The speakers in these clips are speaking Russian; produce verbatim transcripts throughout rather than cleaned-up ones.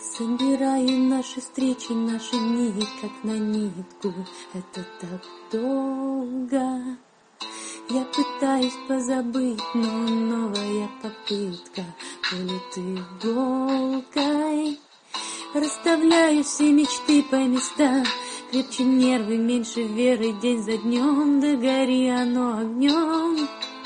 Собираю наши встречи, наши дни, как на нитку. Это так долго. Я пытаюсь позабыть, но новая попытка колет иголкой. Расставляю все мечты по местам, крепче нервы, меньше веры, день за днем, да гори оно огнем.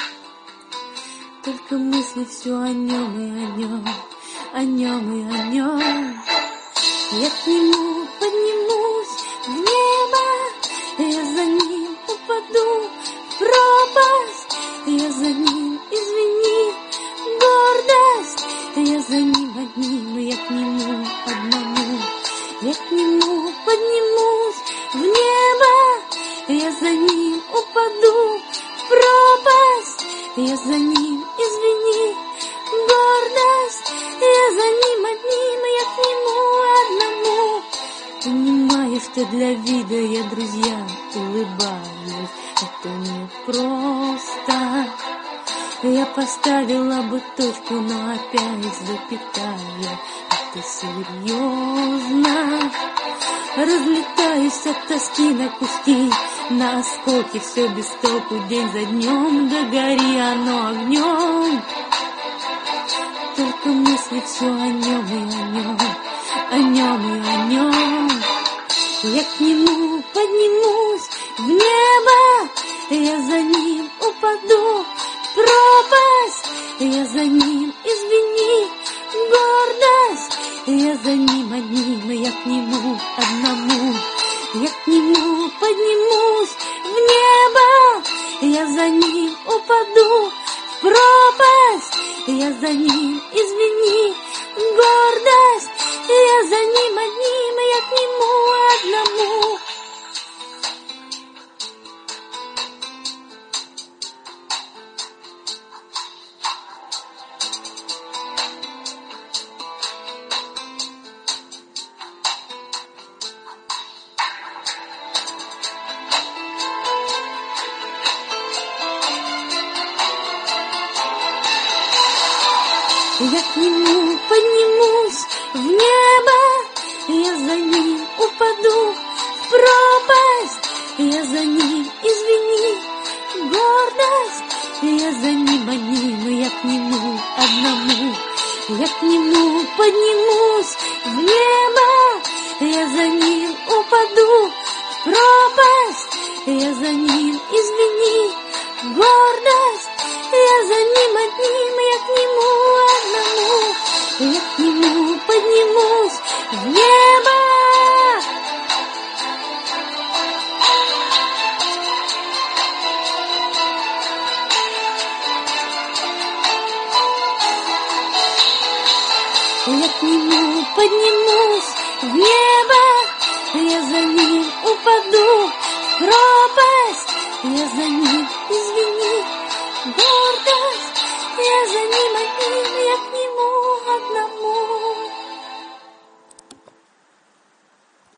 Только мысли все о нем и о нем, о нем и о нем. Я к нему поднимусь в небо, я за ним упаду в пропасть, я за ним, извини, гордость, я за ним одним, я к нему одному. Я к нему поднимусь в небо, я за ним упаду в пропасть, я за ним, извини, гордость, я за ним одним, я к нему одному. Понимаю, что для вида я друзьям улыбаюсь, это не просто. Я поставила бы точку, но опять запятая, это серьезно. Разлетаюсь от тоски на куски, на осколки, все без толку, день за днем, да гори оно огнем. Только мысли все о нем и о нем, о нем и о нем. Я к нему поднимусь в небо, я за ним упаду в пропасть, я за ним, извини, гордость, я за ним одним, я к нему одному. Я к нему поднимусь в небо, я за ним упаду в пропасть, я за ним, извини, гордость, я за ним одним, я к нему одному. Я к нему поднимусь в небо, я за ним упаду в пропасть, я за ним, извини, гордость, я за ним одним, я к нему одному. Я к нему поднимусь в небо, я за ним упаду в пропасть, я за ним, извини, гордость, я за ним одним, я к нему одному. Я к нему поднимусь в небо. Я к нему поднимусь в небо.